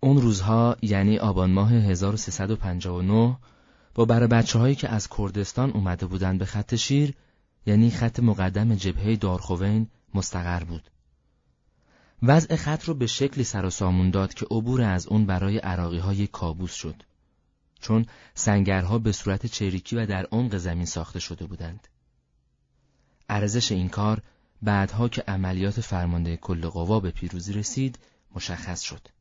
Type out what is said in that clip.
اون روزها یعنی آبان ماه 1359 با برای بچه‌هایی که از کردستان اومده بودن به خط شیر، یعنی خط مقدم جبهه دارخوین، مستقر بود. وضع خط رو به شکلی سر و سامون داد که عبور از اون برای عراقی‌ها یک کابوس شد، چون سنگرها به صورت چریکی و در عمق زمین ساخته شده بودند. ارزش این کار بعدها که عملیات فرمانده کل قوا به پیروزی رسید مشخص شد.